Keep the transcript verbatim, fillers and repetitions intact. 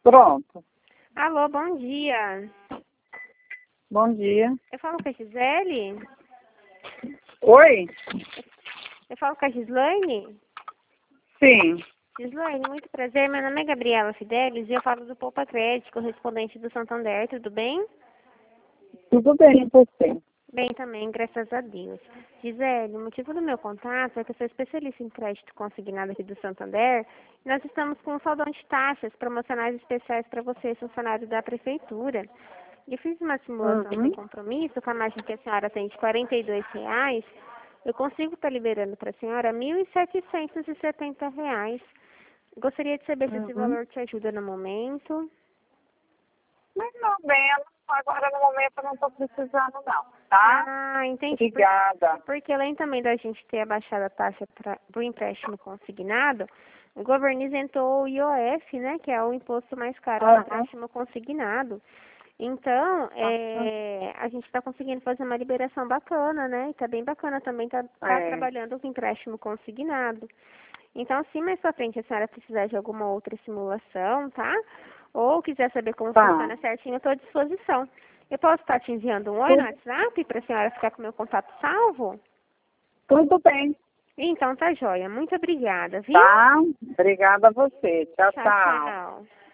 Pronto. Alô, bom dia. Bom dia. Eu falo com a Gisele? Oi? Eu falo com a Gislaine? Sim. Gislaine, muito prazer. Meu nome é Gabriela Fidelis e eu falo do Poupa Crédito, correspondente do Santander. Tudo bem? Tudo bem, e você? Bem também, graças a Deus. Gisele, o motivo do meu contato é que eu sou especialista em crédito consignado aqui do Santander e nós estamos com um saldão de taxas promocionais especiais para você, funcionário da Prefeitura. Eu fiz uma simulação Uhum. sem compromisso, com a margem que a senhora tem de quarenta e dois reais, eu consigo estar liberando para a senhora mil setecentos e setenta reais. Gostaria de saber se esse Uhum. valor te ajuda no momento. Mas não, bem, agora no momento eu não estou precisando não, tá? Ah, entendi. Obrigada. Porque além também da gente ter abaixado a taxa para o empréstimo consignado, o governo isentou o I O F, né, que é o imposto mais caro do Uhum. empréstimo consignado. Então, Uhum. é, a gente está conseguindo fazer uma liberação bacana, né? E está bem bacana também estar tá, tá É. trabalhando com empréstimo consignado. Então, se mais pra frente a senhora precisar de alguma outra simulação, tá? Ou quiser saber como Tá. funciona certinho, eu estou à disposição. Eu posso estar te enviando um oi no Tudo, WhatsApp para a senhora ficar com meu contato salvo? tudo bem, Então, tá joia. Muito obrigada, viu? tá? Obrigada a você. Tchau, Tchau, tchau. tchau.